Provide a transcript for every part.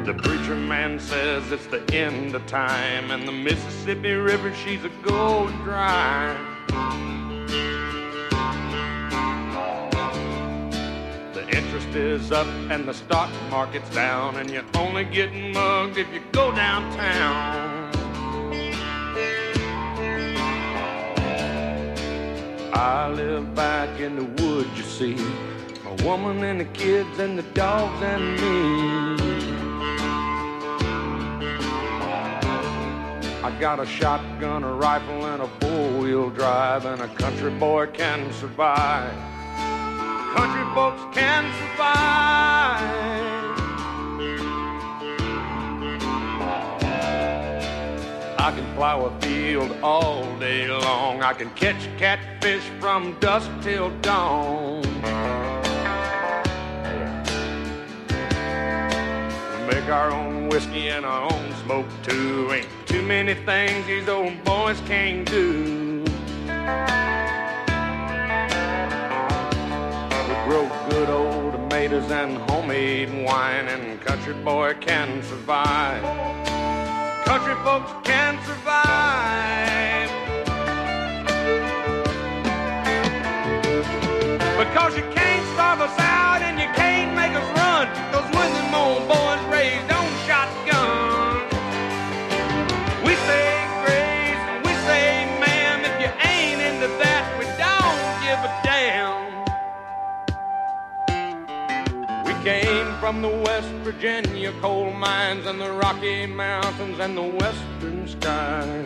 The preacher man says it's the end of time, and the Mississippi River, she's a going dry. The interest is up and the stock market's down, and you're only getting mugged if you go downtown. I live back in the woods, you see, a woman and the kids and the dogs and me. I got a shotgun, a rifle, and a four-wheel drive, and a country boy can survive. Country folks can survive. I can plow a field all day long. I can catch catfish from dusk till dawn. We make our own whiskey and our own smoke too. Ain't too many things these old boys can't do. We grow good old tomatoes and homemade wine, and country boy can survive. Country folks can survive. Because you can't starve us out and you can't make us run. Those when them old boys raised on shotgun. We say grace and we say ma'am. If you ain't into that, we don't give a damn. We came from the West Virginia coal mines and the Rocky Mountains and the western skies.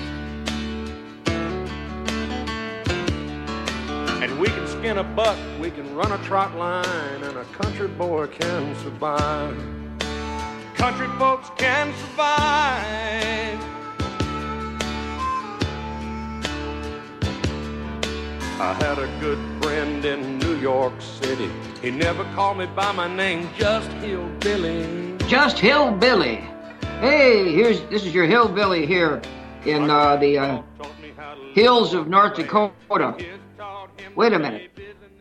And we can skin a buck, we can run a trot line, and a country boy can survive. Country folks can survive. I had a good friend in New York City. He never called me by my name, just Hillbilly. Just Hillbilly. Hey, this is your Hillbilly here in the hills of North Dakota. Wait a minute.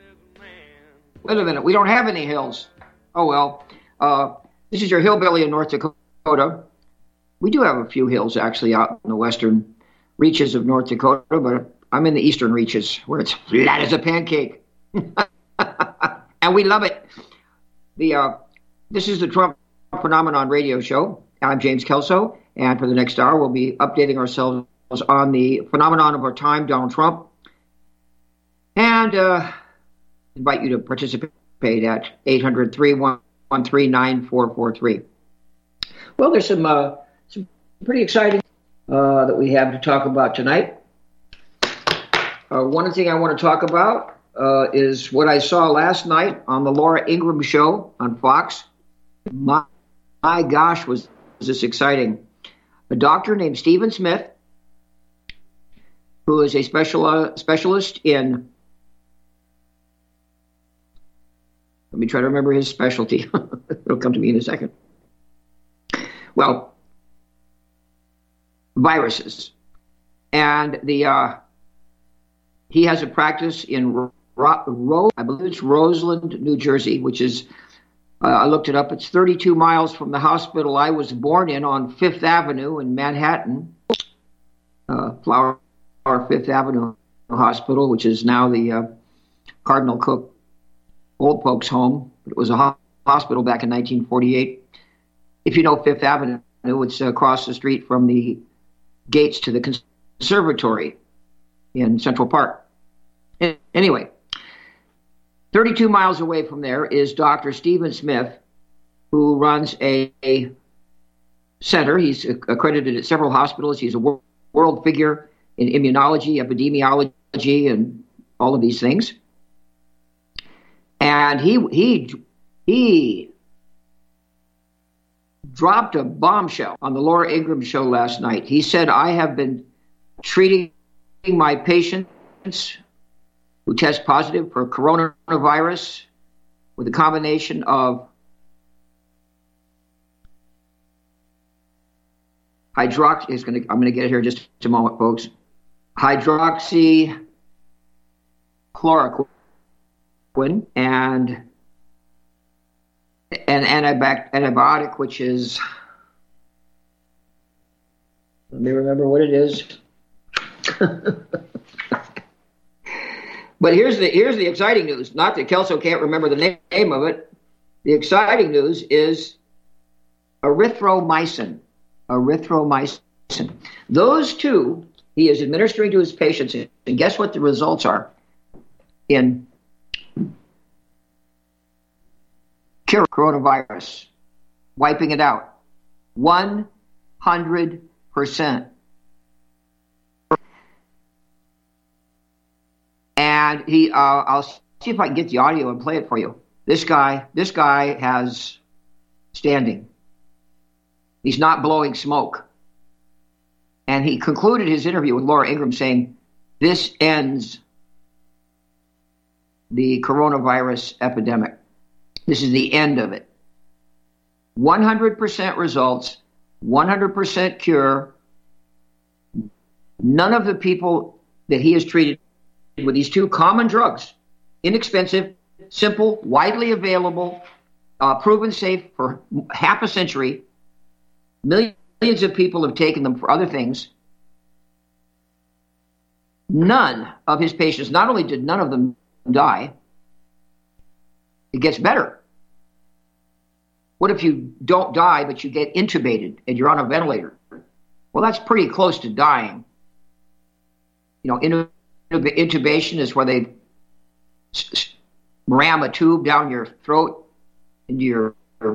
We don't have any hills. Oh, well. This is your Hillbilly in North Dakota. We do have a few hills, actually, out in the western reaches of North Dakota, but I'm in the eastern reaches, where it's flat as a pancake. And we love it. This is the Trump Phenomenon radio show. I'm James Kelso, and for the next hour, we'll be updating ourselves on the phenomenon of our time, Donald Trump, and invite you to participate at 800-313-9443. Well, there's some pretty exciting that we have to talk about tonight. One thing I want to talk about is what I saw last night on the Laura Ingraham show on Fox. My gosh, was this exciting. A doctor named Stephen Smith, who is a specialist in, let me try to remember his specialty. It'll come to me in a second. Well, viruses. And he has a practice in I believe it's Roseland, New Jersey, which is, I looked it up, it's 32 miles from the hospital I was born in on Fifth Avenue in Manhattan, Flower Fifth Avenue Hospital, which is now the Cardinal Cook Old Folks Home. It was a hospital back in 1948. If you know Fifth Avenue, it's across the street from the gates to the conservatory in Central Park. Anyway, 32 miles away from there is Dr. Stephen Smith, who runs a center. He's accredited at several hospitals. He's a world figure in immunology, epidemiology, and all of these things. And he dropped a bombshell on the Laura Ingraham show last night. He said, I have been treating my patients who test positive for coronavirus with a combination of I'm going to get it here in just a moment, folks. Hydroxychloroquine and an antibiotic, which is, let me remember what it is. But here's the exciting news. Not that Kelso can't remember the name of it. The exciting news is erythromycin. Erythromycin. Those two he is administering to his patients, and guess what the results are in cure coronavirus, wiping it out, 100%. And I'll see if I can get the audio and play it for you. This guy has standing. He's not blowing smoke. And he concluded his interview with Laura Ingraham saying, this ends the coronavirus epidemic. This is the end of it. 100% results, 100% cure. None of the people that he has treated with these two common drugs, inexpensive, simple, widely available, proven safe for half a century. Millions of people have taken them for other things. None of his patients, not only did none of them die, it gets better. What if you don't die, but you get intubated and you're on a ventilator? Well, that's pretty close to dying. You know, intubation is where they ram a tube down your throat into your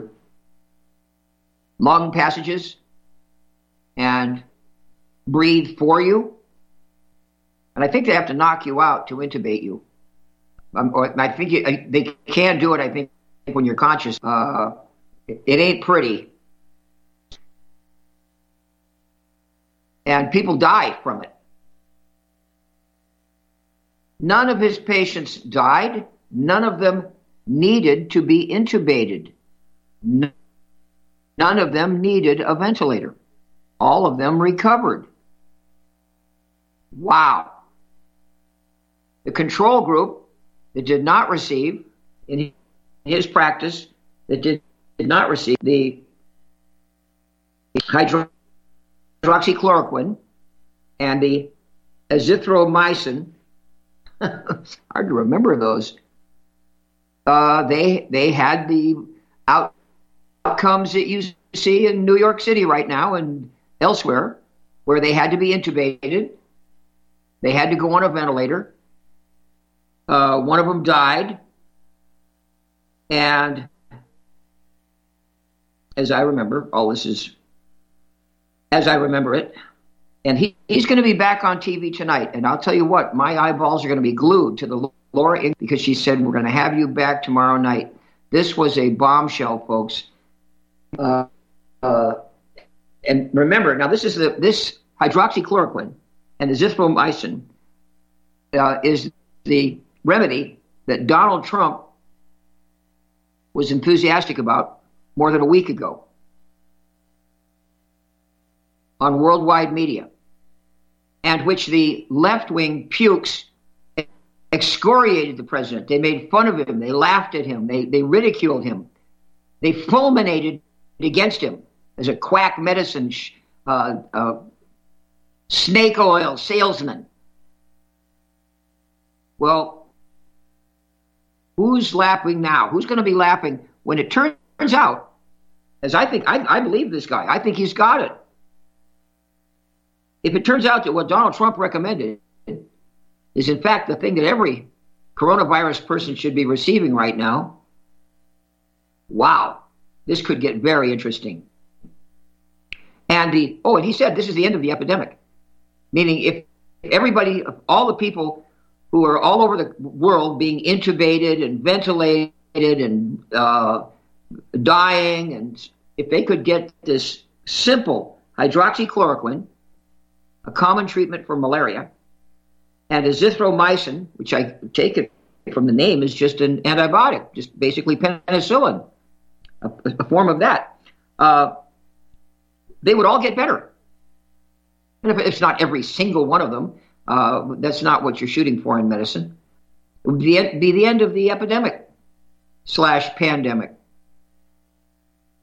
lung passages and breathe for you. And I think they have to knock you out to intubate you. I think they can do it, I think, when you're conscious. It ain't pretty. And people die from it. None of his patients died. None of them needed to be intubated. None of them needed a ventilator. All of them recovered. Wow. The control group that did not receive, in his practice, that did not receive the hydroxychloroquine and the azithromycin, it's hard to remember those, they had the outcomes that you see in New York City right now and elsewhere, where they had to be intubated, they had to go on a ventilator. One of them died, and as I remember, all this is as I remember it, and he's going to be back on TV tonight, and I'll tell you what, my eyeballs are going to be glued to the Laura Ingraham, because she said, we're going to have you back tomorrow night. This was a bombshell, folks. And remember, now this hydroxychloroquine and the azithromycin is the remedy that Donald Trump was enthusiastic about more than a week ago on worldwide media, and which the left-wing pukes excoriated the president. They made fun of him. They laughed at him. They ridiculed him. They fulminated against him as a quack medicine snake oil salesman. Well, who's laughing now? Who's going to be laughing when it turns out, as I think, I believe this guy. I think he's got it. If it turns out that what Donald Trump recommended is in fact the thing that every coronavirus person should be receiving right now, wow, this could get very interesting. And and he said this is the end of the epidemic. Meaning if everybody, all the people who are all over the world being intubated and ventilated and dying, and if they could get this simple hydroxychloroquine, a common treatment for malaria, and azithromycin, which I take it from the name is just an antibiotic, just basically penicillin, a form of that, they would all get better. And if it's not every single one of them, that's not what you're shooting for in medicine. It would be the end of the epidemic / pandemic.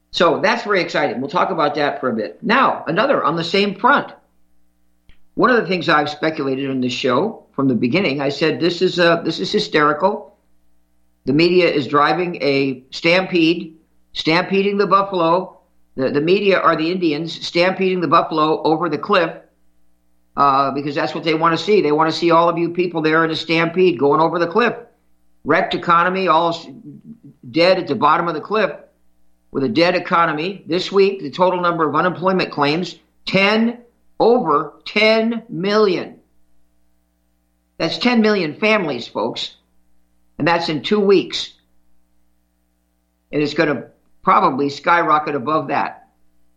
So that's very exciting. We'll talk about that for a bit. Now, another on the same front. One of the things I've speculated in this show from the beginning, I said this is hysterical. The media is driving a stampede, stampeding the buffalo. The media are the Indians stampeding the buffalo over the cliff because that's what they want to see. They want to see all of you people there in a stampede going over the cliff. Wrecked economy, all dead at the bottom of the cliff with a dead economy. This week, the total number of unemployment claims, over 10 million. That's 10 million families, folks. And that's in 2 weeks. And it's going to probably skyrocket above that.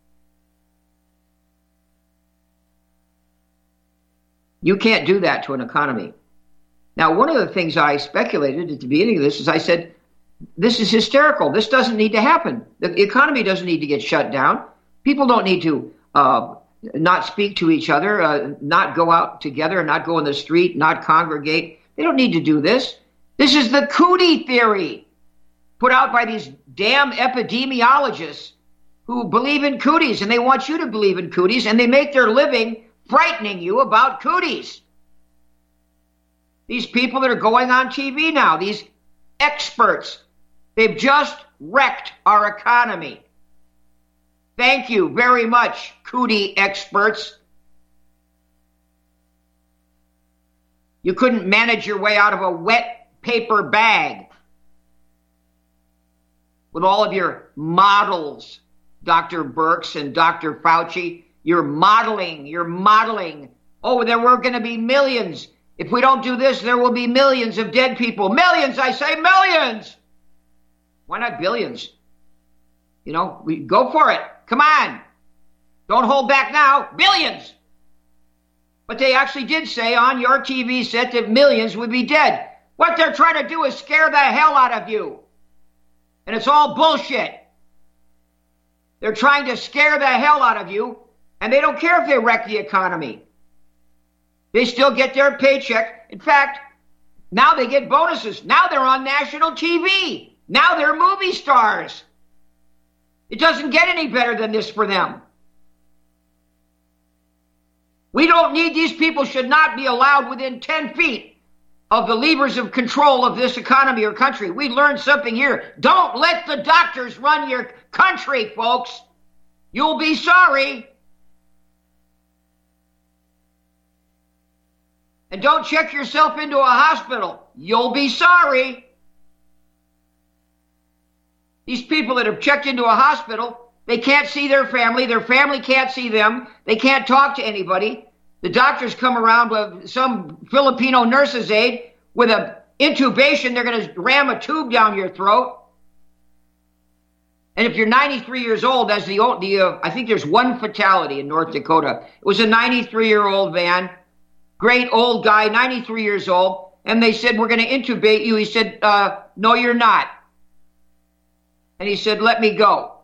You can't do that to an economy. Now, one of the things I speculated at the beginning of this is I said, this is hysterical. This doesn't need to happen. The economy doesn't need to get shut down. People don't need to not speak to each other, not go out together, not go in the street, not congregate. They don't need to do this. This is the cootie theory put out by these damn epidemiologists who believe in cooties, and they want you to believe in cooties, and they make their living frightening you about cooties. These people that are going on TV now, these experts, they've just wrecked our economy. Thank you very much, cootie experts. You couldn't manage your way out of a wet paper bag with all of your models, Dr. Birx and Dr. Fauci. You're modeling. Oh, there were going to be millions. If we don't do this, there will be millions of dead people. Millions, I say, millions. Why not billions? You know, we go for it. Come on. Don't hold back now. Billions. But they actually did say on your TV set that millions would be dead. What they're trying to do is scare the hell out of you. And it's all bullshit. They're trying to scare the hell out of you, and they don't care if they wreck the economy. They still get their paycheck. In fact, now they get bonuses. Now they're on national TV. Now they're movie stars. It doesn't get any better than this for them. We don't need, these people should not be allowed within 10 feet of the levers of control of this economy or country. We learned something here. Don't let the doctors run your country, folks. You'll be sorry. And don't check yourself into a hospital. You'll be sorry. These people that have checked into a hospital, they can't see their family can't see them, they can't talk to anybody. The doctors come around with some Filipino nurse's aide with an intubation, they're going to ram a tube down your throat. And if you're 93 years old, as I think there's one fatality in North Dakota. It was a 93-year-old man, great old guy, 93 years old, and they said, we're going to intubate you. He said, no, you're not. And he said, let me go.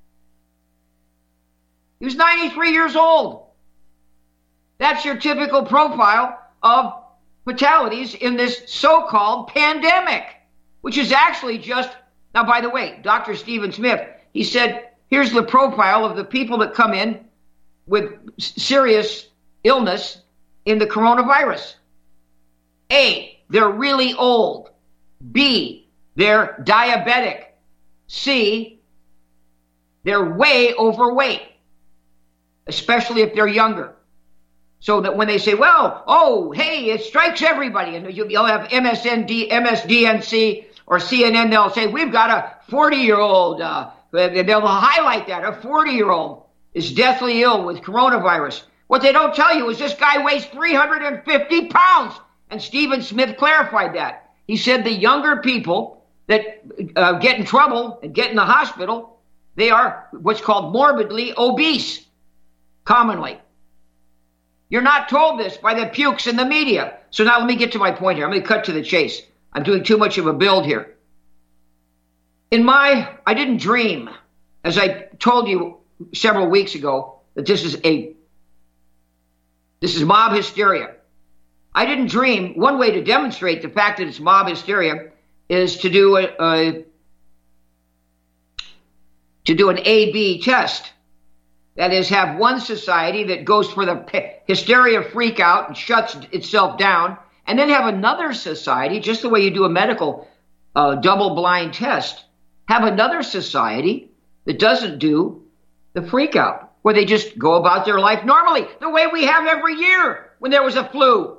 He was 93 years old. That's your typical profile of fatalities in this so-called pandemic, which is actually just, now, by the way, Dr. Stephen Smith, he said, here's the profile of the people that come in with serious illness in the coronavirus. A, they're really old. B, they're diabetic. C, they're way overweight, especially if they're younger. So that when they say, well, oh, hey, it strikes everybody, and you'll have MSDNC or CNN, they'll say, we've got a 40-year-old, they'll highlight that, a 40-year-old is deathly ill with coronavirus. What they don't tell you is this guy weighs 350 pounds, and Stephen Smith clarified that. He said the younger people that get in trouble and get in the hospital, they are what's called morbidly obese, commonly. You're not told this by the pukes in the media. So now let me get to my point here. I'm going to cut to the chase. I'm doing too much of a build here. I didn't dream, as I told you several weeks ago, that this is mob hysteria. I didn't dream. One way to demonstrate the fact that it's mob hysteria is to do to do an A-B test. That is, have one society that goes for the hysteria freak out and shuts itself down, and then have another society, just the way you do a medical double-blind test, have another society that doesn't do the freak out, where they just go about their life normally, the way we have every year when there was a flu.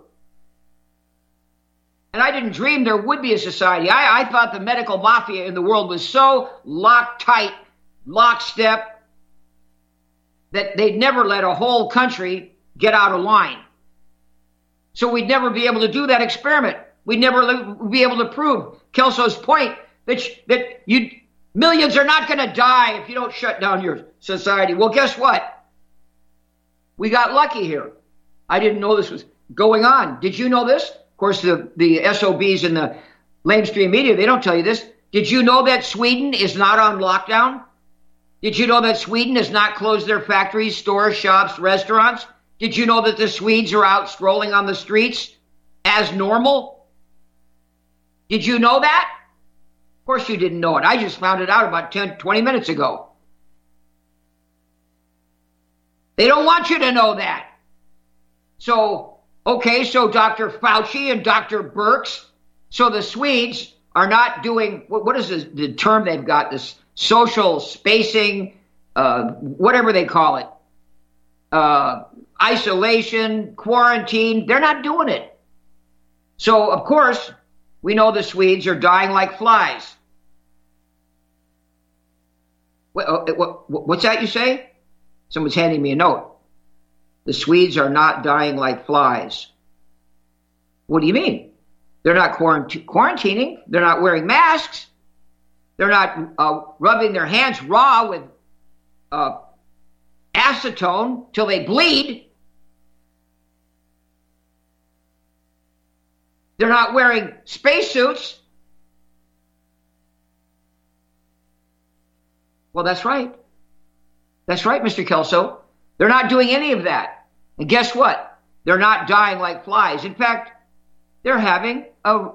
And I didn't dream there would be a society. I thought the medical mafia in the world was so locktight, lockstep, that they'd never let a whole country get out of line. So we'd never be able to do that experiment. We'd never be able to prove Kelso's point that millions are not going to die if you don't shut down your society. Well, guess what? We got lucky here. I didn't know this was going on. Did you know this? Of course, the SOBs in the mainstream media, they don't tell you this. Did you know that Sweden is not on lockdown? Did you know that Sweden has not closed their factories, stores, shops, restaurants? Did you know that the Swedes are out strolling on the streets as normal? Did you know that? Of course you didn't know it. I just found it out about 10, 20 minutes ago. They don't want you to know that. So Dr. Fauci and Dr. Birx, so the Swedes are not doing, what is the term they've got, this social spacing, whatever they call it, isolation, quarantine. They're not doing it. So, of course, we know the Swedes are dying like flies. What's that you say? Someone's handing me a note. The Swedes are not dying like flies. What do you mean? They're not quarantining. They're not wearing masks. They're not rubbing their hands raw with acetone till they bleed. They're not wearing spacesuits. Well, that's right. That's right, Mr. Kelso. They're not doing any of that. And guess what? They're not dying like flies. In fact, they're having a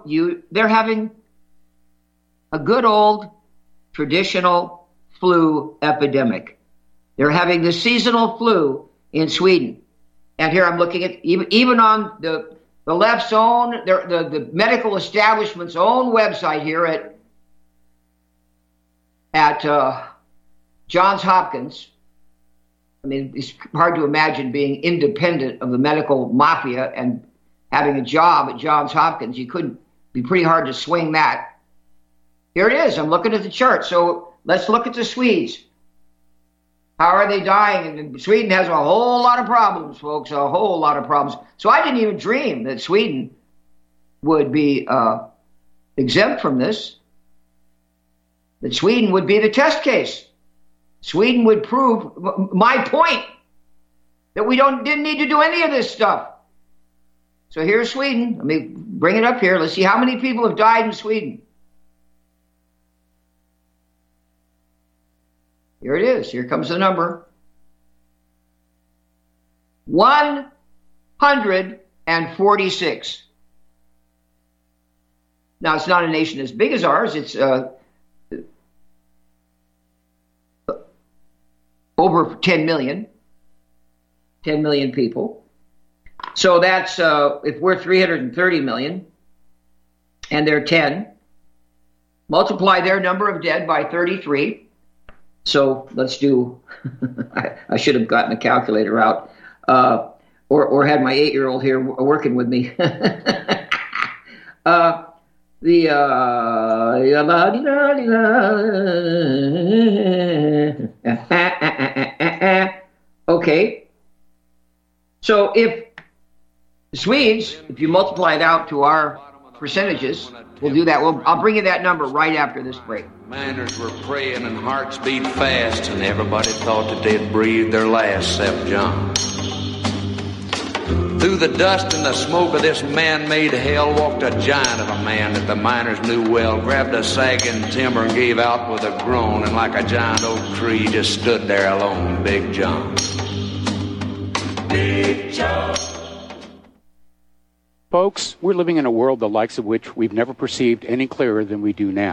good old traditional flu epidemic. They're having the seasonal flu in Sweden. And here I'm looking at even on the left's own, the medical establishment's own website here at Johns Hopkins. I mean, it's hard to imagine being independent of the medical mafia and having a job at Johns Hopkins. You couldn't be pretty hard to swing that. Here it is. I'm looking at the chart. So let's look at the Swedes. How are they dying? And Sweden has a whole lot of problems, folks, a whole lot of problems. So I didn't even dream that Sweden would be exempt from this, that Sweden would be the test case. Sweden would prove my point that we didn't need to do any of this stuff. So here's Sweden. Let me bring it up here. Let's see how many people have died in Sweden. Here it is. Here comes the number. 146. Now, it's not a nation as big as ours. It's over 10 million people. So that's, if we're 330 million and they're 10, multiply their number of dead by 33. So let's do, I should have gotten a calculator out, or had my 8-year-old here working with me. Okay. So if the Swedes, if you multiply it out to our percentages, we'll do that. I'll bring you that number right after this break. Miners were praying and hearts beat fast, and everybody thought that they'd breathed their last except John. Through the dust and the smoke of this man-made hell walked a giant of a man that the miners knew well, grabbed a sagging timber and gave out with a groan, and like a giant oak tree just stood there alone, Big John. Big John. Folks, we're living in a world the likes of which we've never perceived any clearer than we do now. The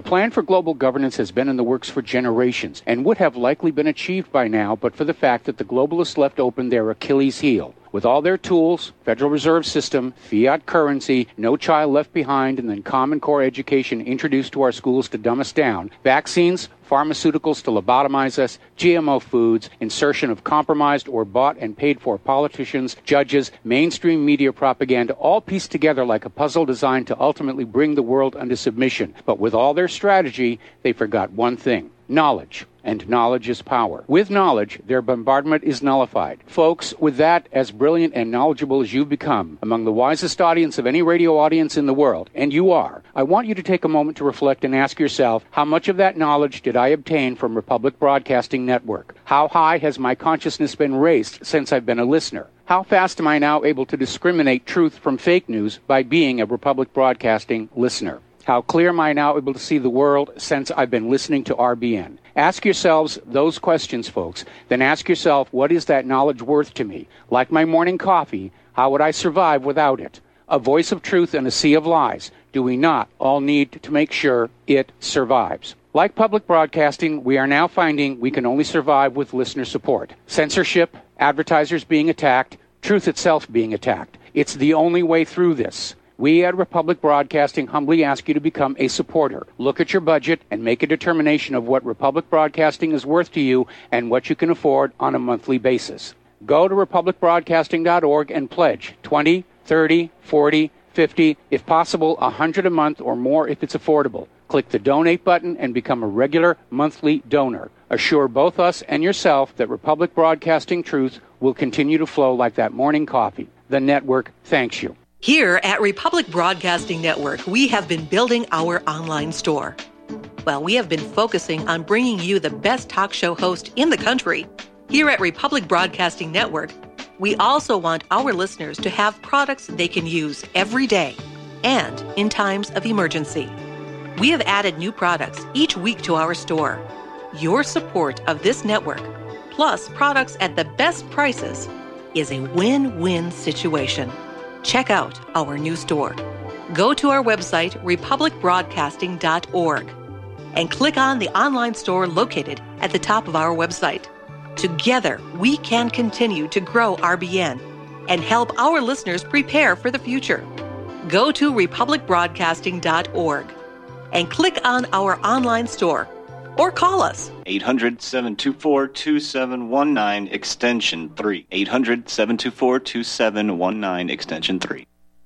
The plan for global governance has been in the works for generations and would have likely been achieved by now but for the fact that the globalists left open their Achilles heel. With all their tools, Federal Reserve System, fiat currency, no child left behind, and then Common Core education introduced to our schools to dumb us down, vaccines, pharmaceuticals to lobotomize us, GMO foods, insertion of compromised or bought and paid for politicians, judges, mainstream media propaganda, all pieced together like a puzzle designed to ultimately bring the world under submission. But with all their strategy, they forgot one thing: knowledge. And knowledge is power. With knowledge, their bombardment is nullified. Folks, with that, as brilliant and knowledgeable as you've become, among the wisest audience of any radio audience in the world, and you are, I want you to take a moment to reflect and ask yourself, how much of that knowledge did I obtain from Republic Broadcasting Network? How high has my consciousness been raised since I've been a listener? How fast am I now able to discriminate truth from fake news by being a Republic Broadcasting listener? How clear am I now able to see the world since I've been listening to RBN? Ask yourselves those questions, folks. Then ask yourself, what is that knowledge worth to me? Like my morning coffee, how would I survive without it? A voice of truth in a sea of lies. Do we not all need to make sure it survives? Like public broadcasting, we are now finding we can only survive with listener support. Censorship, advertisers being attacked, truth itself being attacked. It's the only way through this. We at Republic Broadcasting humbly ask you to become a supporter. Look at your budget and make a determination of what Republic Broadcasting is worth to you and what you can afford on a monthly basis. Go to republicbroadcasting.org and pledge $20, $30, $40, $50, if possible, $100 a month or more if it's affordable. Click the donate button and become a regular monthly donor. Assure both us and yourself that Republic Broadcasting truth will continue to flow like that morning coffee. The network thanks you. Here at Republic Broadcasting Network, we have been building our online store. Well, we have been focusing on bringing you the best talk show host in the country. Here at Republic Broadcasting Network, we also want our listeners to have products they can use every day and in times of emergency. We have added new products each week to our store. Your support of this network, plus products at the best prices, is a win-win situation. Check out our new store. Go to our website, republicbroadcasting.org, and click on the online store located at the top of our website. Together, we can continue to grow RBN and help our listeners prepare for the future. Go to republicbroadcasting.org and click on our online store or call us. 800-724-2719, extension 3. 800-724-2719, extension 3.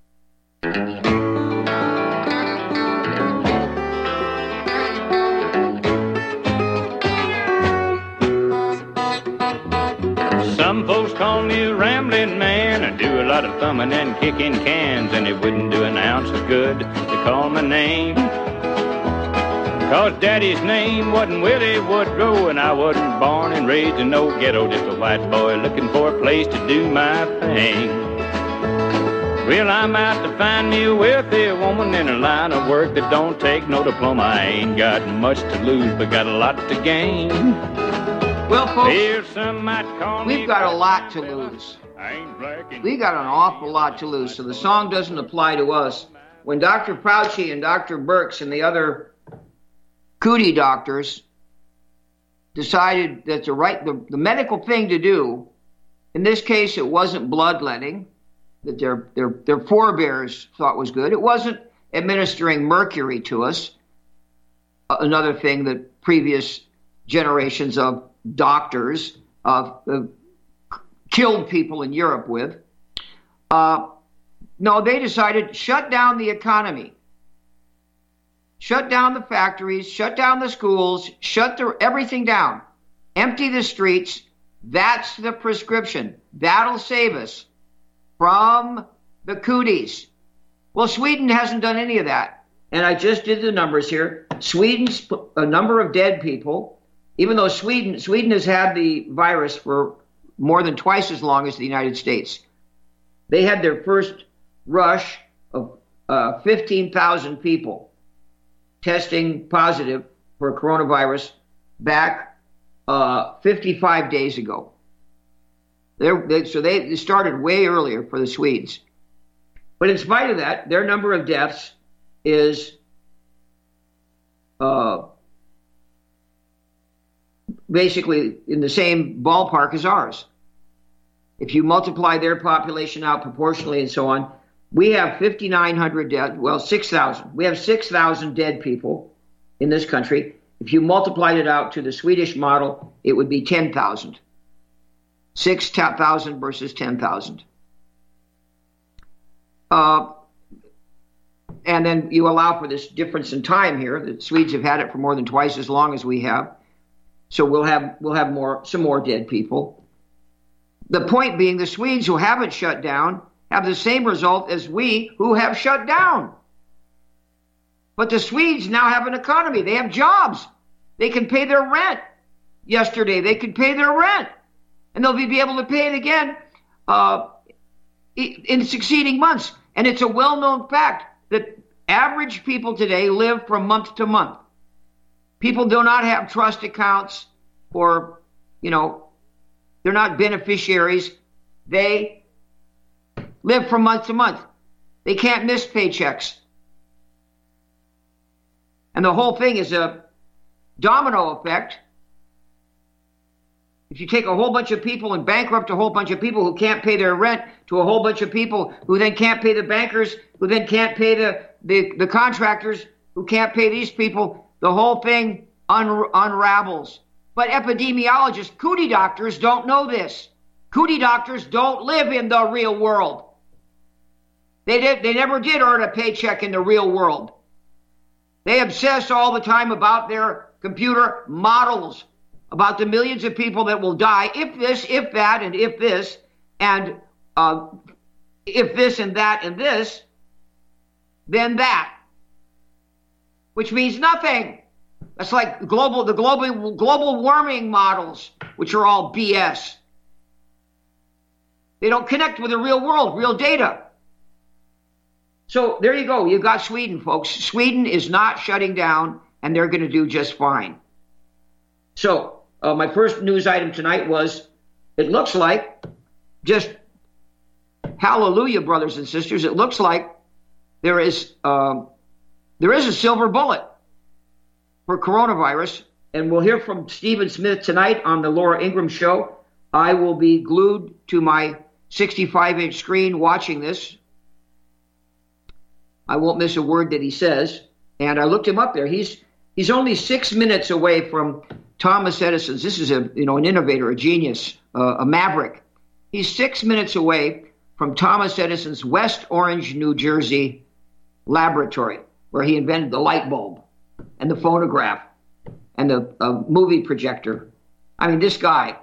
Some folks call me a rambling man. I do a lot of thumbing and kicking cans, and it wouldn't do an ounce of good to call my name. 'Cause Daddy's name wasn't Willie Woodrow, and I wasn't born and raised in no ghetto, just a white boy looking for a place to do my thing. Well, I'm out to find me a wealthy woman in a line of work that don't take no diploma. I ain't got much to lose, but got a lot to gain. Well, folks, we've got a lot to lose. We got an awful lot to lose, so the song doesn't apply to us. When Dr. Fauci and Dr. Birx and the other cootie doctors decided that the medical thing to do, in this case it wasn't bloodletting, that their forebears thought was good. It wasn't administering mercury to us, another thing that previous generations of doctors killed people in Europe with. No, they decided shut down the economy. Shut down the factories, shut down the schools, shut everything down. Empty the streets. That's the prescription. That'll save us from the cooties. Well, Sweden hasn't done any of that. And I just did the numbers here. Sweden's a number of dead people, even though Sweden has had the virus for more than twice as long as the United States. They had their first rush of 15,000 people testing positive for coronavirus back 55 days ago. So they started way earlier for the Swedes. But in spite of that, their number of deaths is basically in the same ballpark as ours. If you multiply their population out proportionally and so on, we have 5,900 dead, well, 6,000. We have 6,000 dead people in this country. If you multiplied it out to the Swedish model, it would be 10,000. 6,000 versus 10,000. And then you allow for this difference in time here. The Swedes have had it for more than twice as long as we have. So we'll have some more dead people. The point being, the Swedes who haven't shut down have the same result as we who have shut down. But the Swedes now have an economy. They have jobs. They can pay their rent. Yesterday, they could pay their rent. And they'll be able to pay it again in succeeding months. And it's a well-known fact that average people today live from month to month. People do not have trust accounts or, they're not beneficiaries. They live from month to month. They can't miss paychecks. And the whole thing is a domino effect. If you take a whole bunch of people and bankrupt a whole bunch of people who can't pay their rent to a whole bunch of people who then can't pay the bankers, who then can't pay the contractors, who can't pay these people, the whole thing unravels. But epidemiologists, cootie doctors don't know this. Cootie doctors don't live in the real world. They never did earn a paycheck in the real world. They obsess all the time about their computer models, about the millions of people that will die if this, if that, and if this, and if this and that and this, then that, which means nothing. That's like the global warming models, which are all BS. They don't connect with the real world, real data. So there you go. You've got Sweden, folks. Sweden is not shutting down, and they're going to do just fine. So my first news item tonight was, it looks like, just hallelujah, brothers and sisters, it looks like there is a silver bullet for coronavirus, and we'll hear from Stephen Smith tonight on the Laura Ingraham Show. I will be glued to my 65-inch screen watching this. I won't miss a word that he says. And I looked him up there. He's only 6 minutes away from Thomas Edison's. This is an innovator, a genius, a maverick. He's 6 minutes away from Thomas Edison's West Orange, New Jersey laboratory, where he invented the light bulb and the phonograph and the movie projector. I mean, this guy,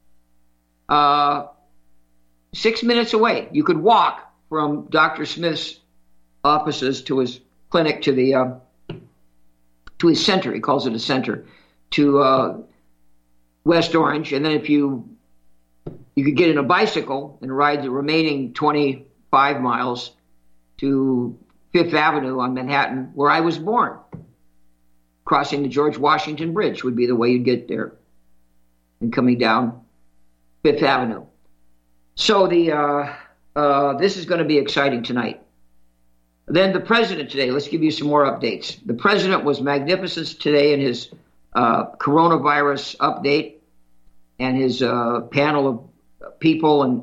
6 minutes away. You could walk from Dr. Smith's offices to his clinic to his center. He calls it a center, to West Orange. And then if you could get in a bicycle and ride the remaining 25 miles to Fifth Avenue on Manhattan, where I was born. Crossing the George Washington Bridge would be the way you'd get there, and coming down Fifth Avenue. So this is going to be exciting tonight. Then the president today, let's give you some more updates. The president was magnificent today in his coronavirus update and his panel of people, and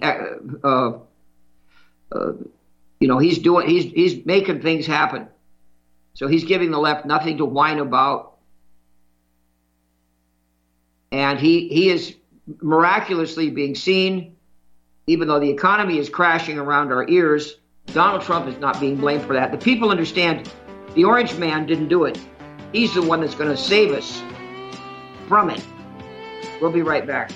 he's making things happen. So he's giving the left nothing to whine about, and he is miraculously being seen, even though the economy is crashing around our ears. Donald Trump is not being blamed for that. The people understand the orange man didn't do it. He's the one that's going to save us from it. We'll be right back.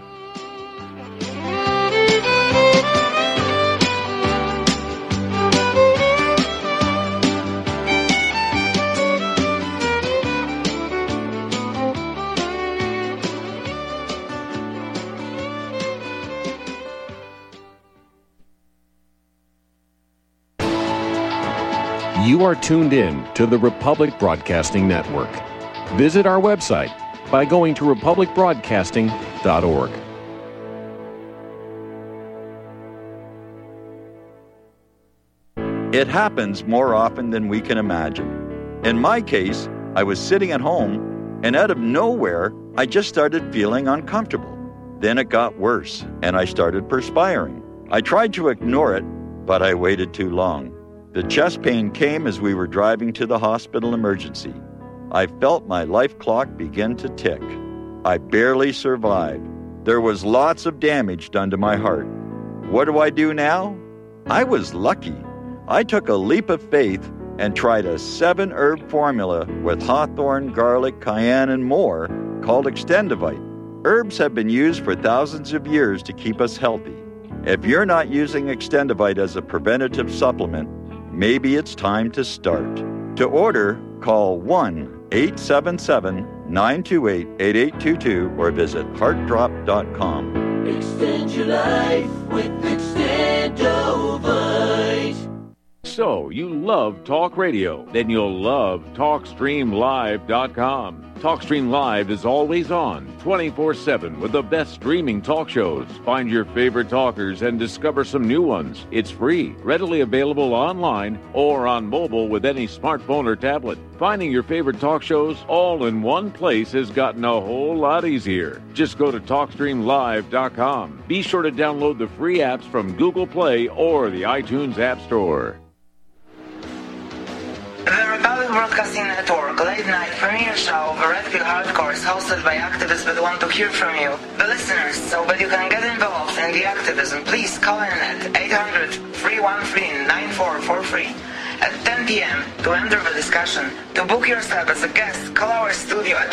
You are tuned in to the Republic Broadcasting Network. Visit our website by going to republicbroadcasting.org. It happens more often than we can imagine. In my case, I was sitting at home, and out of nowhere, I just started feeling uncomfortable. Then it got worse, and I started perspiring. I tried to ignore it, but I waited too long. The chest pain came as we were driving to the hospital emergency. I felt my life clock begin to tick. I barely survived. There was lots of damage done to my heart. What do I do now? I was lucky. I took a leap of faith and tried a 7-herb formula with hawthorn, garlic, cayenne, and more called Extendivite. Herbs have been used for thousands of years to keep us healthy. If you're not using Extendivite as a preventative supplement, maybe it's time to start. To order, call 1-877-928-8822 or visit heartdrop.com. Extend your life with Extendivite. So, you love talk radio? Then you'll love TalkStreamLive.com. TalkStream Live is always on, 24/7, with the best streaming talk shows. Find your favorite talkers and discover some new ones. It's free, readily available online or on mobile with any smartphone or tablet. Finding your favorite talk shows all in one place has gotten a whole lot easier. Just go to TalkStreamLive.com. Be sure to download the free apps from Google Play or the iTunes App Store. The Republic Broadcasting Network late night premiere show of Red Pill Hardcore is hosted by activists that want to hear from you, the listeners. So that you can get involved in the activism, please call in at 800-313-9443 at 10 p.m. to enter the discussion. To book yourself as a guest, call our studio at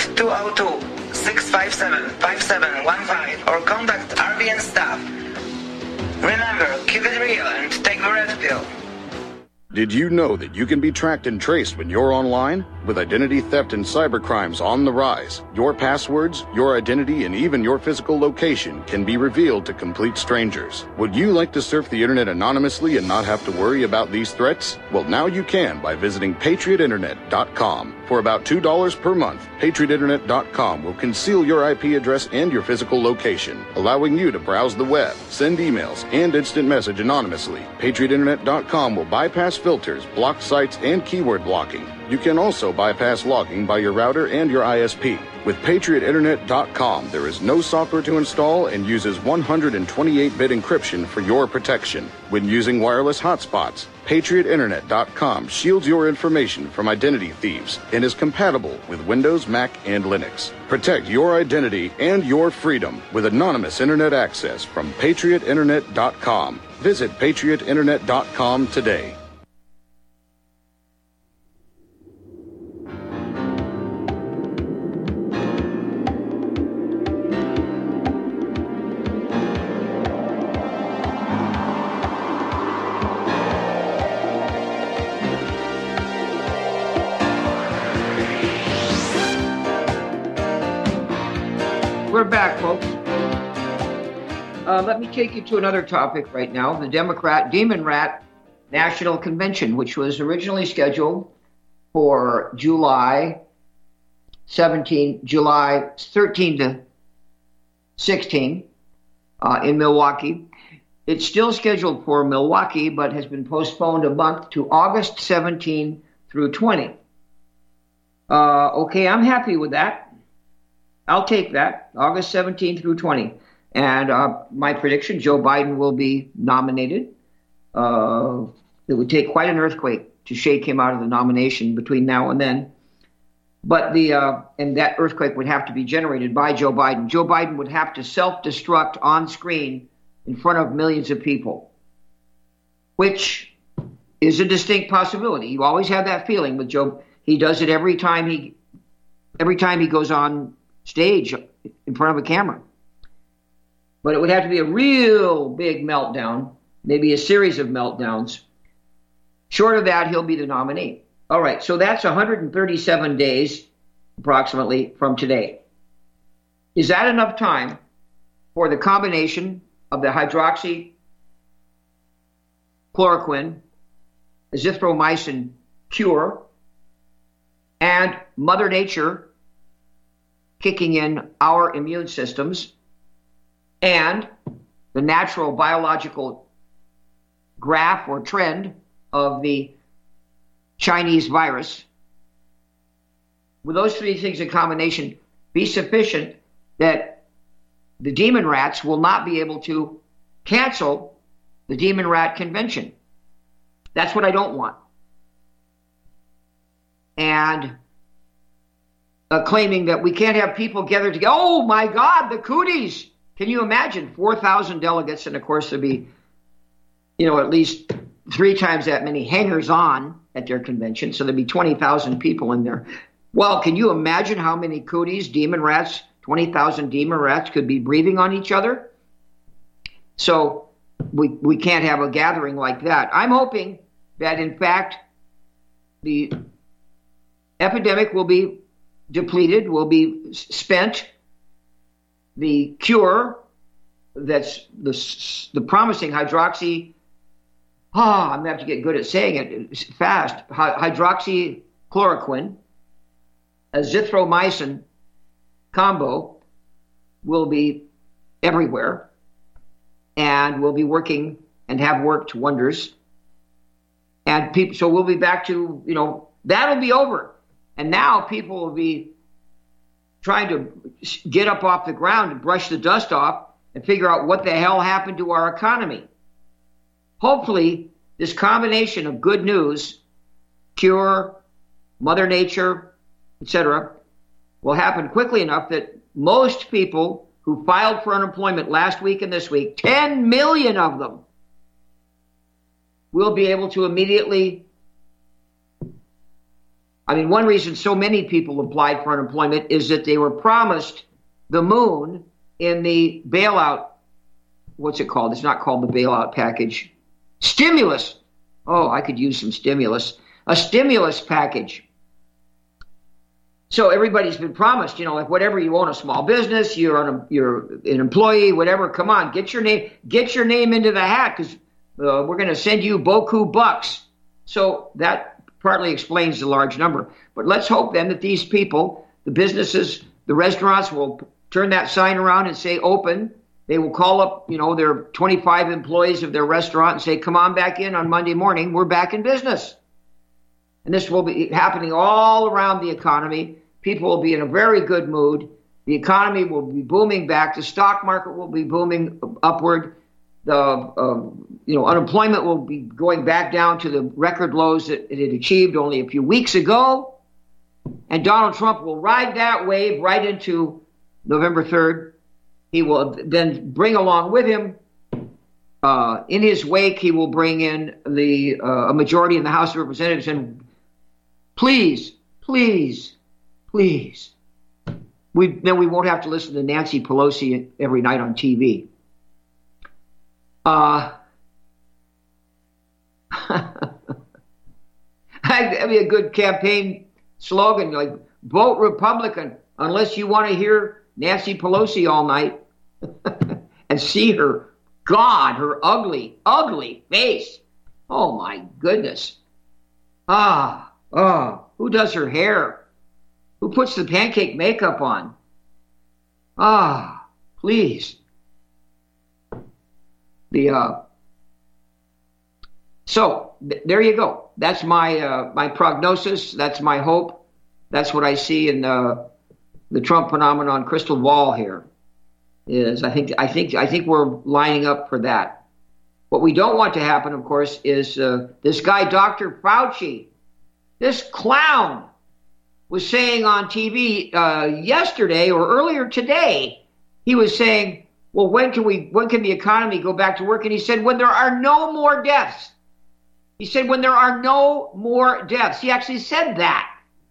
202-657-5715 or contact RBN staff. Remember, keep it real and take the Red Pill. Did you know that you can be tracked and traced when you're online? With identity theft and cybercrimes on the rise, your passwords, your identity, and even your physical location can be revealed to complete strangers. Would you like to surf the internet anonymously and not have to worry about these threats? Well, now you can by visiting PatriotInternet.com. For about $2 per month, PatriotInternet.com will conceal your IP address and your physical location, allowing you to browse the web, send emails, and instant message anonymously. PatriotInternet.com will bypass filters, block sites, and keyword blocking. You can also bypass logging by your router and your ISP. With PatriotInternet.com, there is no software to install and uses 128-bit encryption for your protection. When using wireless hotspots, PatriotInternet.com shields your information from identity thieves and is compatible with Windows, Mac, and Linux. Protect your identity and your freedom with anonymous internet access from PatriotInternet.com. Visit PatriotInternet.com today. We're back, folks. Let me take you to another topic right now, the Demon Rat National Convention, which was originally scheduled for July 13 to 16 in Milwaukee. It's still scheduled for Milwaukee, but has been postponed a month to August 17 through 20. Okay, I'm happy with that. I'll take that, August 17 through 20. And my prediction, Joe Biden will be nominated. It would take quite an earthquake to shake him out of the nomination between now and then. But and that earthquake would have to be generated by Joe Biden. Joe Biden would have to self-destruct on screen in front of millions of people, which is a distinct possibility. You always have that feeling with Joe. He does it every time he goes on stage in front of a camera. But it would have to be a real big meltdown, maybe a series of meltdowns. Short of that, he'll be the nominee. All right, so that's 137 days approximately from today. Is that enough time for the combination of the hydroxychloroquine, azithromycin cure, and Mother Nature kicking in our immune systems, and the natural biological graph or trend of the Chinese virus will those three things in combination be sufficient that the demon rats will not be able to cancel the demon rat convention? That's what I don't want. And claiming that we can't have people gathered together. Oh my God, the cooties! Can you imagine 4,000 delegates, and of course there'll be, at least 3 times that many hangers-on at their convention, so there'll be 20,000 people in there. Well, can you imagine how many cooties, demon rats, 20,000 demon rats could be breathing on each other? So we can't have a gathering like that. I'm hoping that, in fact, the epidemic will be depleted, will be spent. The cure, that's the promising hydroxy, I'm going to have to get good at saying it fast, hydroxychloroquine, azithromycin combo will be everywhere and will be working and have worked wonders. And people, so we'll be back to, that'll be over. And now people will be trying to get up off the ground and brush the dust off and figure out what the hell happened to our economy. Hopefully, this combination of good news, cure, Mother Nature, etc., will happen quickly enough that most people who filed for unemployment last week and this week, 10 million of them, will be able to immediately. One reason so many people applied for unemployment is that they were promised the moon in the bailout. What's it called? It's not called the bailout package. Stimulus. Oh, I could use some stimulus. A stimulus package. So everybody's been promised, like whatever you own a small business, you're an employee, whatever. Come on, get your name into the hat because we're going to send you beaucoup bucks. So that partly explains the large number. But let's hope then that these people, the businesses, the restaurants will turn that sign around and say open. They will call up, their 25 employees of their restaurant and say, come on back in on Monday morning. We're back in business. And this will be happening all around the economy. People will be in a very good mood. The economy will be booming back. The stock market will be booming upward. The unemployment will be going back down to the record lows that it had achieved only a few weeks ago. And Donald Trump will ride that wave right into November 3rd. He will then bring along with him, in his wake, he will bring in a majority in the House of Representatives. And please, we won't have to listen to Nancy Pelosi every night on TV. That'd be a good campaign slogan, like vote Republican unless you want to hear Nancy Pelosi all night and see her ugly, ugly face. Oh my goodness. Who does her hair? Who puts the pancake makeup on? Please. So there you go. That's my prognosis. That's my hope. That's what I see in the Trump phenomenon crystal ball here. I think we're lining up for that. What we don't want to happen, of course, is this guy, Dr. Fauci, this clown, was saying on TV yesterday or earlier today. He was saying, "Well, when can the economy go back to work?" And he said, "When there are no more deaths." He said, "When there are no more deaths." He actually said that.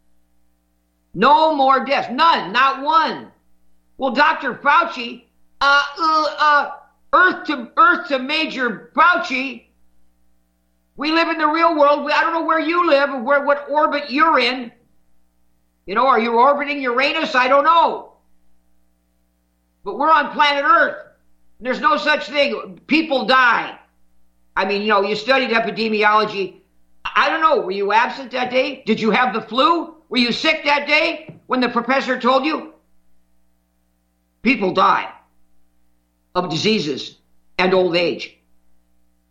No more deaths. None. Not one. Well, Dr. Fauci, Earth to Major Fauci, we live in the real world. I don't know where you live or what orbit you're in. Are you orbiting Uranus? I don't know. But we're on planet Earth. There's no such thing. People die. You studied epidemiology. I don't know. Were you absent that day? Did you have the flu? Were you sick that day when the professor told you? People die of diseases and old age.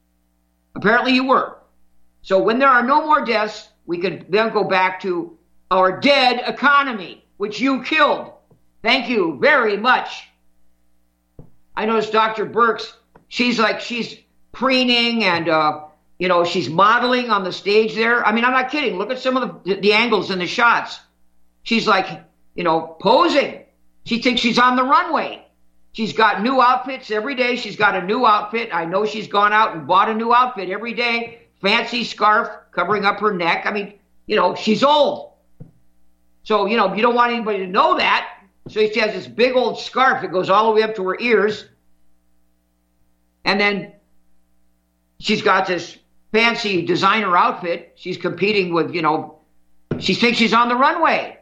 Apparently you were. So when there are no more deaths, we can then go back to our dead economy, which you killed. Thank you very much. I noticed Dr. Birx, she's preening and, she's modeling on the stage there. I mean, I'm not kidding. Look at some of the angles and the shots. She's posing. She thinks she's on the runway. She's got new outfits every day. She's got a new outfit. I know she's gone out and bought a new outfit every day. Fancy scarf covering up her neck. I mean, she's old. So, you don't want anybody to know that. So she has this big old scarf that goes all the way up to her ears. And then she's got this fancy designer outfit. She's competing with, she thinks she's on the runway.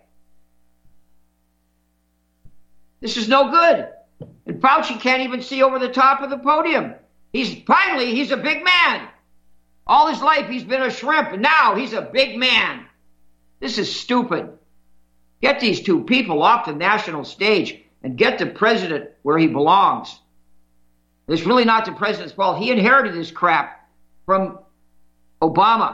This is no good. And Fauci can't even see over the top of the podium. He's a big man. All his life he's been a shrimp, and now he's a big man. This is stupid. Get these two people off the national stage and get the president where he belongs. It's really not the president's fault. He inherited this crap from Obama.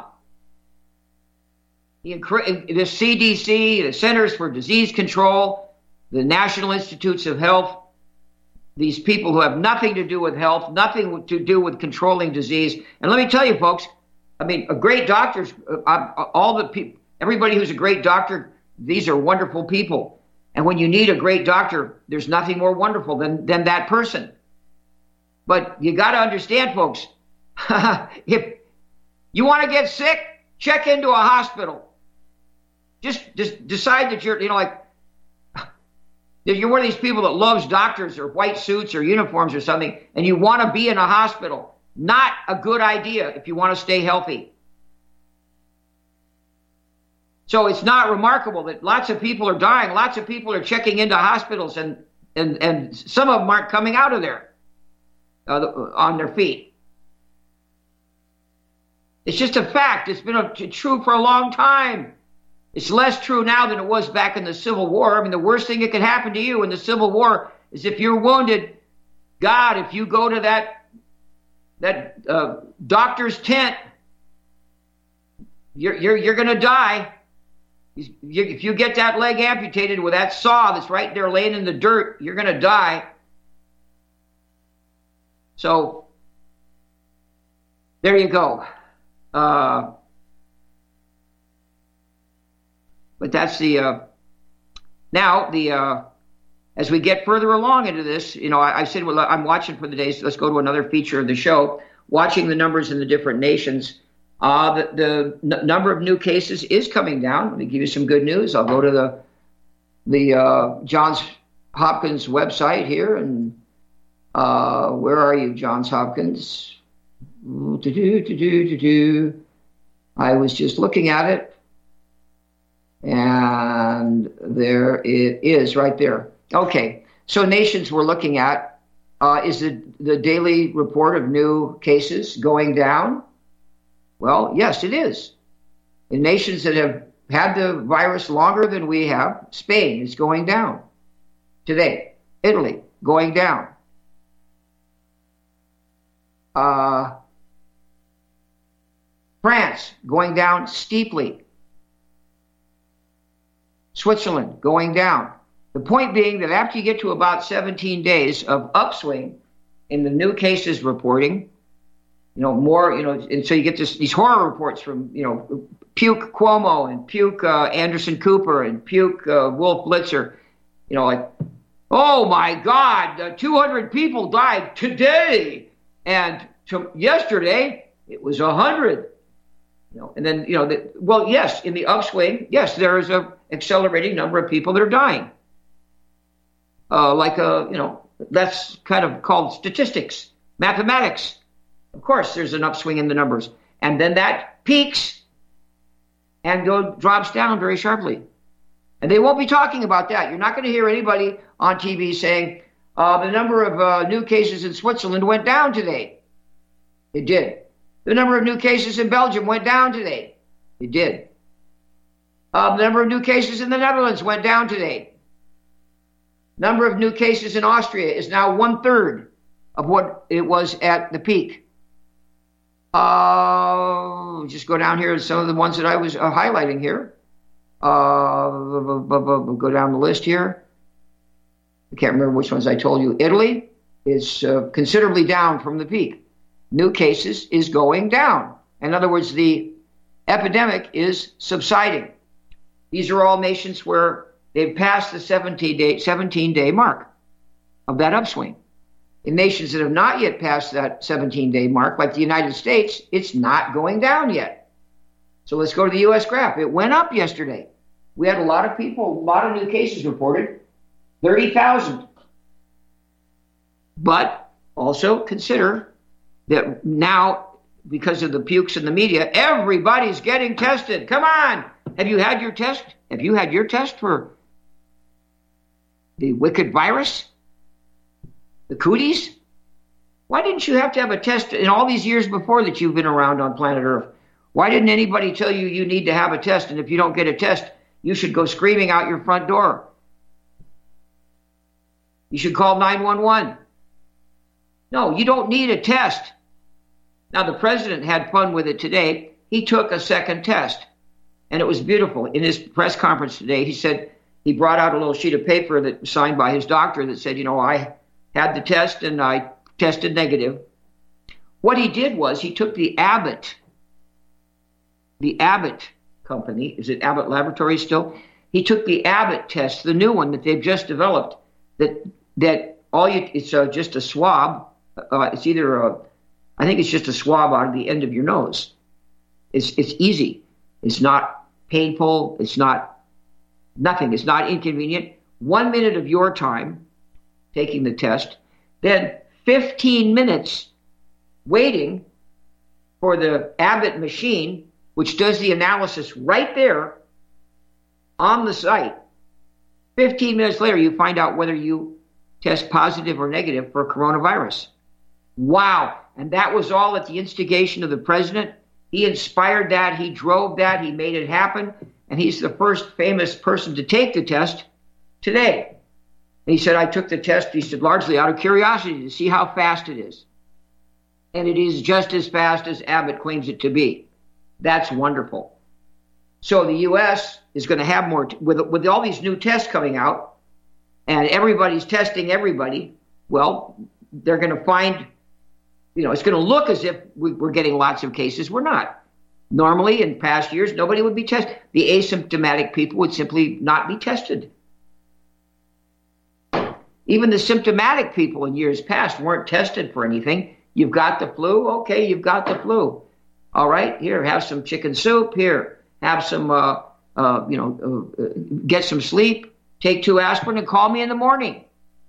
The CDC, the Centers for Disease Control, the National Institutes of Health, these people who have nothing to do with health, nothing to do with controlling disease. And let me tell you, folks, I mean, a great doctor's, everybody who's a great doctor, these are wonderful people. And when you need a great doctor, there's nothing more wonderful than that person. But you got to understand, folks, if you want to get sick, check into a hospital. Just decide that you're one of these people that loves doctors or white suits or uniforms or something, and you want to be in a hospital. Not a good idea if you want to stay healthy. So it's not remarkable that lots of people are dying. Lots of people are checking into hospitals, and some of them aren't coming out of there on their feet. It's just a fact. It's been true for a long time. It's less true now than it was back in the Civil War. I mean, the worst thing that could happen to you in the Civil War is if you're wounded. God, if you go to that doctor's tent, you're going to die. If you get that leg amputated with that saw that's right there laying in the dirt, you're going to die. So there you go. But that's as we get further along into this, I said, well, I'm watching for the days. Let's go to another feature of the show, watching the numbers in the different nations. The number of new cases is coming down. Let me give you some good news. I'll go to the Johns Hopkins website here, and where are you, Johns Hopkins? I was just looking at it, and there it is right there. Okay, so nations we're looking at, is the daily report of new cases going down? Well, yes, it is. In nations that have had the virus longer than we have, Spain is going down today. Italy, going down. France, going down steeply. Switzerland, going down. The point being that after you get to about 17 days of upswing in the new cases reporting, and so you get these horror reports from, Puke Cuomo and Puke Anderson Cooper and Puke Wolf Blitzer, oh my God, 200 people died today, and yesterday it was 100. And then, yes, in the upswing, yes, there is a accelerating number of people that are dying. That's kind of called statistics, mathematics. Of course, there's an upswing in the numbers. And then that peaks and drops down very sharply. And they won't be talking about that. You're not going to hear anybody on TV saying the number of new cases in Switzerland went down today. It did. The number of new cases in Belgium went down today. It did. The number of new cases in the Netherlands went down today. Number of new cases in Austria is now 1/3 of what it was at the peak. Just go down here to some of the ones that I was highlighting here. Go down the list here. I can't remember which ones I told you. Italy is considerably down from the peak. New cases is going down. In other words, the epidemic is subsiding. These are all nations where they've passed the 17-day mark of that upswing. In nations that have not yet passed that 17-day mark, like the United States, it's not going down yet. So let's go to the U.S. graph. It went up yesterday. We had a lot of people, a lot of new cases reported, 30,000. But also consider that now, because of the pukes in the media, everybody's getting tested. Come on. Have you had your test? Have you had your test for the wicked virus? The cooties? Why didn't you have to have a test in all these years before that you've been around on planet Earth? Why didn't anybody tell you you need to have a test, and if you don't get a test, you should go screaming out your front door? You should call 911. No, you don't need a test. Now, the president had fun with it today. He took a second test, and it was beautiful. In his press conference today, he said he brought out a little sheet of paper that was signed by his doctor that said, I had the test and I tested negative. What he did was he took the Abbott company, is it Abbott Laboratories still? He took the Abbott test, the new one that they've just developed, it's just a swab. It's either I think it's just a swab out of the end of your nose. It's easy. It's not painful. It's not nothing. It's not inconvenient. 1 minute of your time taking the test, then 15 minutes waiting for the Abbott machine, which does the analysis right there on the site. 15 minutes later, you find out whether you test positive or negative for coronavirus. Wow. And that was all at the instigation of the president. He inspired that. He drove that. He made it happen. And he's the first famous person to take the test today. And he said, I took the test, he said, largely out of curiosity to see how fast it is. And it is just as fast as Abbott claims it to be. That's wonderful. So the U.S. is going to have more, with all these new tests coming out, and everybody's testing everybody, well, they're going to find, it's going to look as if we're getting lots of cases. We're not. Normally, in past years, nobody would be tested. The asymptomatic people would simply not be tested. Even the symptomatic people in years past weren't tested for anything. You've got the flu? Okay, you've got the flu. All right, here, have some chicken soup. Here, have some, get some sleep. Take 2 aspirin and call me in the morning.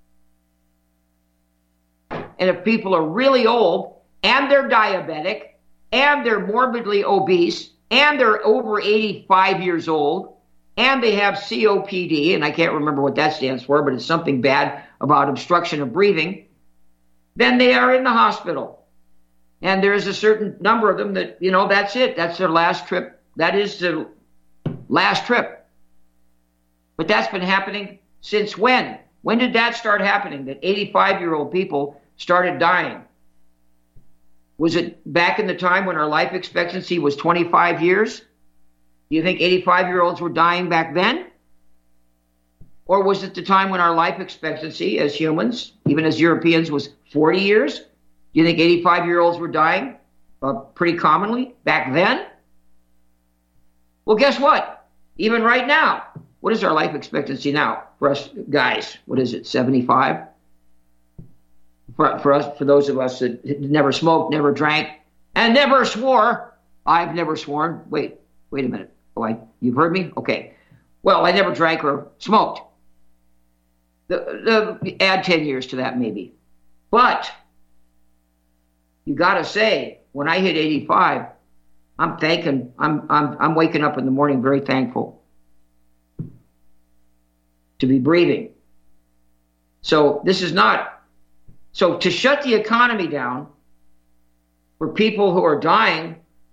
And if people are really old and they're diabetic and they're morbidly obese and they're over 85 years old and they have COPD, and I can't remember what that stands for, but it's something bad about obstruction of breathing, then they are in the hospital. And there's a certain number of them that, that's it. That's their last trip. That is the last trip. But that's been happening since when? When did that start happening, that 85-year-old people started dying? Was it back in the time when our life expectancy was 25 years? Do you think 85-year-olds were dying back then? Or was it the time when our life expectancy as humans, even as Europeans, was 40 years? Do you think 85-year-olds were dying pretty commonly back then? Well, guess what? Even right now, what is our life expectancy now for us guys? What is it, 75? For us, for those of us that never smoked, never drank, and never swore. I've never sworn. Wait a minute. You've heard me? Okay. Well, I never drank or smoked. Add 10 years to that maybe. But you got to say, when I hit 85, I'm waking up in the morning very thankful to be breathing. So this is not. So to shut the economy down for people who are dying,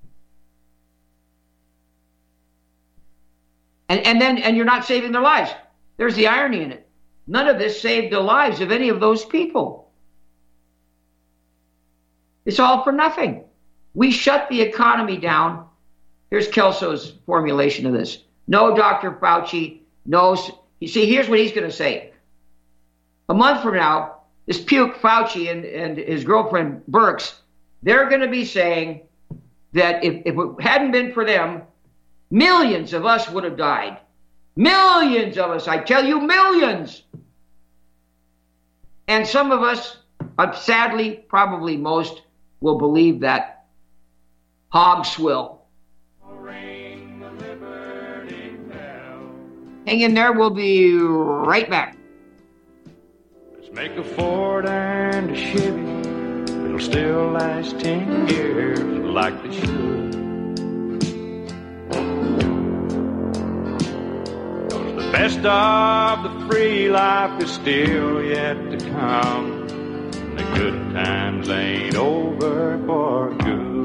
and you're not saving their lives. There's the irony in it. None of this saved the lives of any of those people. It's all for nothing. We shut the economy down. Here's Kelso's formulation of this. No, Dr. Fauci, no. You see, here's what he's going to say. A month from now, this puke Fauci and his girlfriend Birx, they're going to be saying that if it hadn't been for them, millions of us would have died. Millions of us, I tell you, millions. And some of us, sadly, probably most, will believe that hog swill. Hang in there, we'll be right back. Let's make a Ford and a Chevy. It'll still last 10 years like they should. The best of the free life is still yet to come. The good times ain't over for good.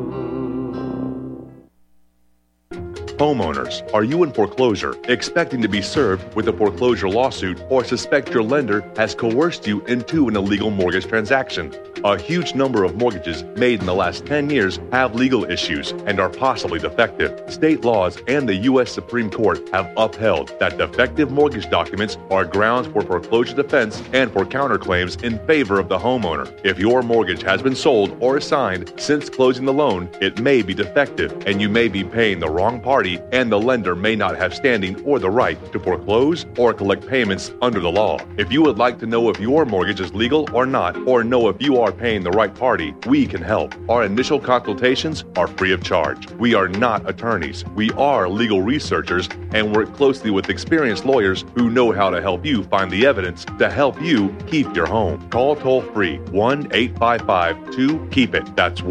Homeowners, are you in foreclosure, expecting to be served with a foreclosure lawsuit, or suspect your lender has coerced you into an illegal mortgage transaction? A huge number of mortgages made in the last 10 years have legal issues and are possibly defective. State laws and the U.S. Supreme Court have upheld that defective mortgage documents are grounds for foreclosure defense and for counterclaims in favor of the homeowner. If your mortgage has been sold or assigned since closing the loan, it may be defective and you may be paying the wrong party, and the lender may not have standing or the right to foreclose or collect payments under the law. If you would like to know if your mortgage is legal or not, or know if you are paying the right party, we can help. Our initial consultations are free of charge. We are not attorneys. We are legal researchers and work closely with experienced lawyers who know how to help you find the evidence to help you keep your home. Call toll-free 1-855-2-KEEP-IT. That's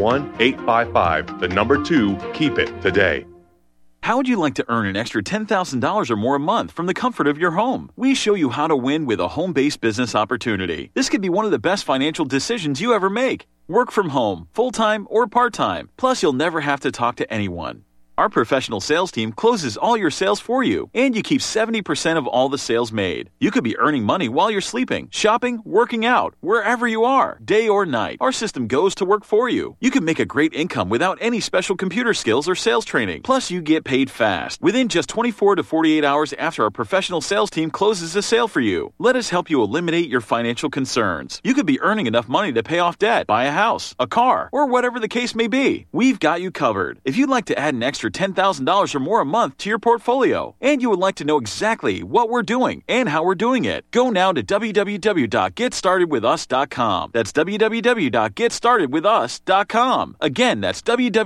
1-855-2-KEEP-IT today. How would you like to earn an extra $10,000 or more a month from the comfort of your home? We show you how to win with a home-based business opportunity. This could be one of the best financial decisions you ever make. Work from home, full-time or part-time. Plus, you'll never have to talk to anyone. Our professional sales team closes all your sales for you, and you keep 70% of all the sales made. You could be earning money while you're sleeping, shopping, working out, wherever you are, day or night. Our system goes to work for you. You can make a great income without any special computer skills or sales training. Plus, you get paid fast, within just 24 to 48 hours after our professional sales team closes a sale for you. Let us help you eliminate your financial concerns. You could be earning enough money to pay off debt, buy a house, a car, or whatever the case may be. We've got you covered. If you'd like to add an extra $10,000 or more a month to your portfolio, and you would like to know exactly what we're doing and how we're doing it, go now to www.getstartedwithus.com. That's www.getstartedwithus.com. Again, that's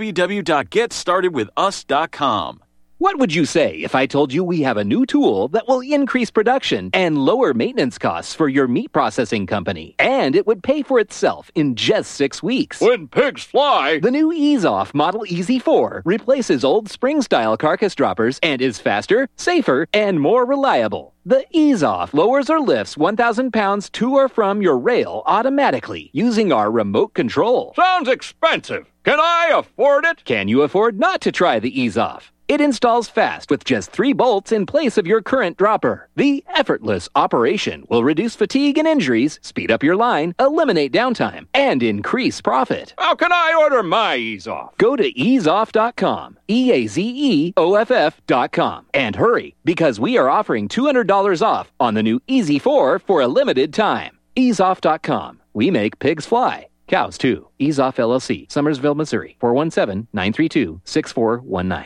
www.getstartedwithus.com. What would you say if I told you we have a new tool that will increase production and lower maintenance costs for your meat processing company? And it would pay for itself in just 6 weeks. When pigs fly! The new EaseOff Model EZ4 replaces old spring-style carcass droppers and is faster, safer, and more reliable. The EaseOff lowers or lifts 1,000 pounds to or from your rail automatically using our remote control. Sounds expensive. Can I afford it? Can you afford not to try the EaseOff? It installs fast with just 3 bolts in place of your current dropper. The effortless operation will reduce fatigue and injuries, speed up your line, eliminate downtime, and increase profit. How can I order my EaseOff? Go to easeoff.com, EAZEOFF.com, and hurry, because we are offering $200 off on the new EZ4 for a limited time. Easeoff.com. We make pigs fly. Cows, too. EaseOff LLC, Summersville, Missouri, 417-932-6419.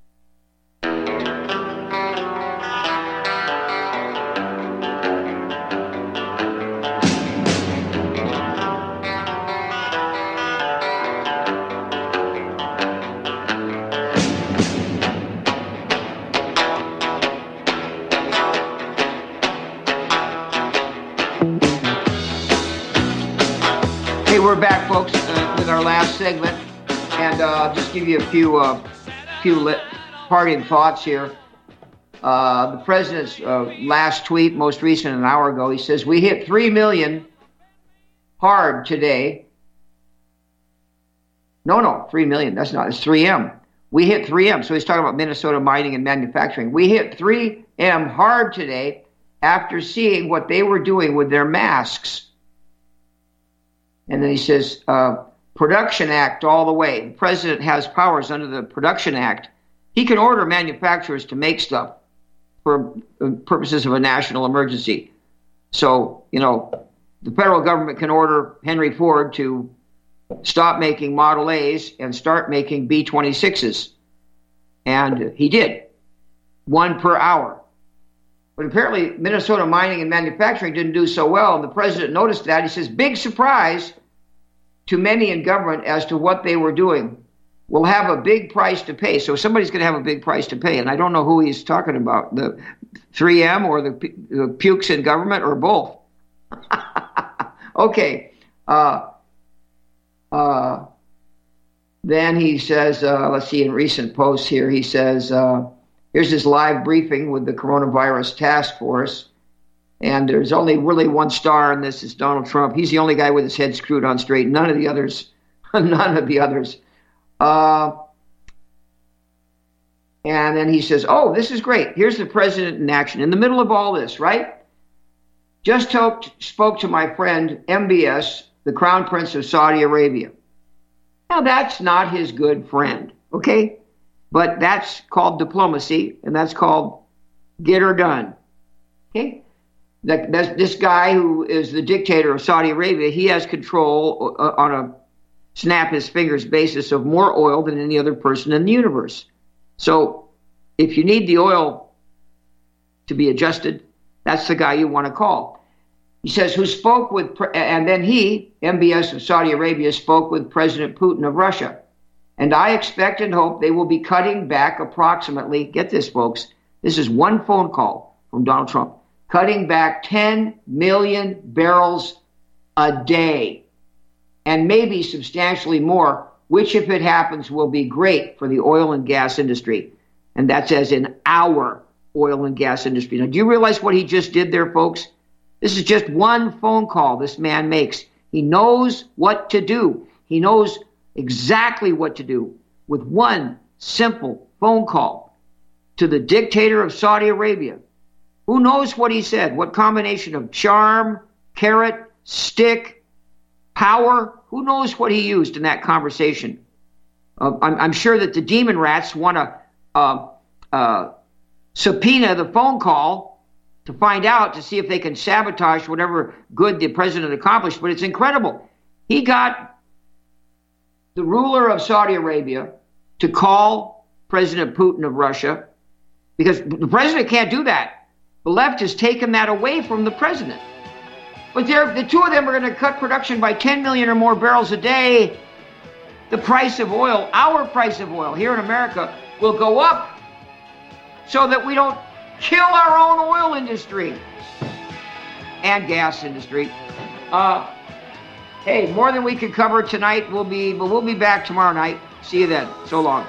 We're back, folks, with our last segment, and I'll just give you a few parting thoughts here. The president's last tweet, most recent, an hour ago, he says, "We hit 3 million hard today." No, 3 million. That's not. It's 3M. We hit 3M. So he's talking about Minnesota mining and manufacturing. We hit 3M hard today after seeing what they were doing with their masks. And then he says, Production Act all the way. The president has powers under the Production Act he can order manufacturers to make stuff for purposes of a national emergency. So, the federal government can order Henry Ford to stop making Model A's and start making B-26s. And he did, 1 per hour. But apparently Minnesota Mining and Manufacturing didn't do so well, and the president noticed that. He says, big surprise to many in government as to what they were doing. We'll have a big price to pay. So somebody's going to have a big price to pay, and I don't know who he's talking about, the 3M or the pukes in government or both. Okay. Then he says, let's see, in recent posts here, he says, here's his live briefing with the coronavirus task force. And there's only really one star, and this is Donald Trump. He's the only guy with his head screwed on straight. None of the others. And then he says, oh, this is great. Here's the president in action. In the middle of all this, right? Just spoke to my friend MBS, the Crown Prince of Saudi Arabia. Now, that's not his good friend, okay? But that's called diplomacy, and that's called get her done, okay? This guy who is the dictator of Saudi Arabia, he has control on a snap his fingers basis of more oil than any other person in the universe. So if you need the oil to be adjusted, that's the guy you want to call. He says, who spoke with, and then he, MBS of Saudi Arabia, spoke with President Putin of Russia. And I expect and hope they will be cutting back approximately, get this, folks, this is one phone call from Donald Trump, cutting back 10 million barrels a day, and maybe substantially more, which, if it happens, will be great for the oil and gas industry. And that's as in our oil and gas industry. Now, do you realize what he just did there, folks? This is just one phone call this man makes. He knows what to do. He knows exactly what to do with one simple phone call to the dictator of Saudi Arabia. Who knows what he said? What combination of charm, carrot, stick, power? Who knows what he used in that conversation? I'm sure that the demon rats want to subpoena the phone call to find out, to see if they can sabotage whatever good the president accomplished. But it's incredible. He got the ruler of Saudi Arabia to call President Putin of Russia, because the president can't do that. The left has taken that away from the president. But the two of them are going to cut production by 10 million or more barrels a day. The price of oil, our price of oil here in America, will go up so that we don't kill our own oil industry and gas industry. Hey, more than we can cover tonight. We'll be back tomorrow night. See you then. So long.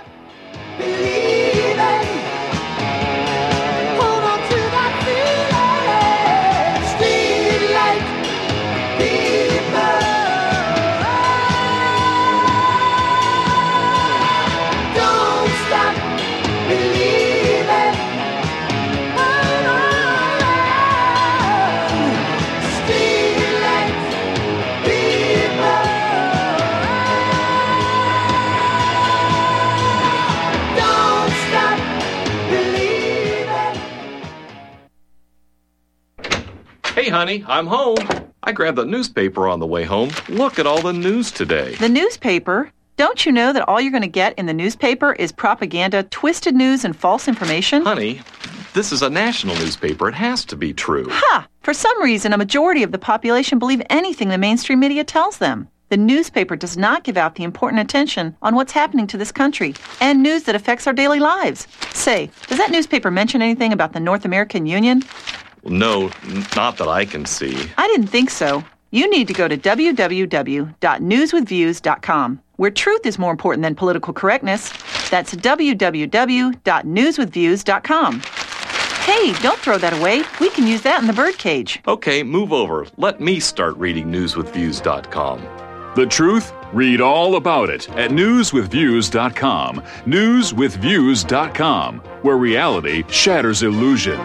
Hey, honey, I'm home. I grabbed the newspaper on the way home. Look at all the news today. The newspaper? Don't you know that all you're going to get in the newspaper is propaganda, twisted news, and false information? Honey, this is a national newspaper. It has to be true. Ha! For some reason, a majority of the population believe anything the mainstream media tells them. The newspaper does not give out the important attention on what's happening to this country and news that affects our daily lives. Say, does that newspaper mention anything about the North American Union? No, not that I can see. I didn't think so. You need to go to www.newswithviews.com, where truth is more important than political correctness. That's www.newswithviews.com. Hey, don't throw that away. We can use that in the birdcage. Okay, move over. Let me start reading newswithviews.com. The truth? Read all about it at newswithviews.com. Newswithviews.com, where reality shatters illusion.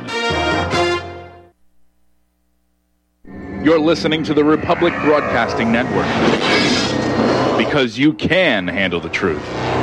You're listening to the Republic Broadcasting Network, because you can handle the truth.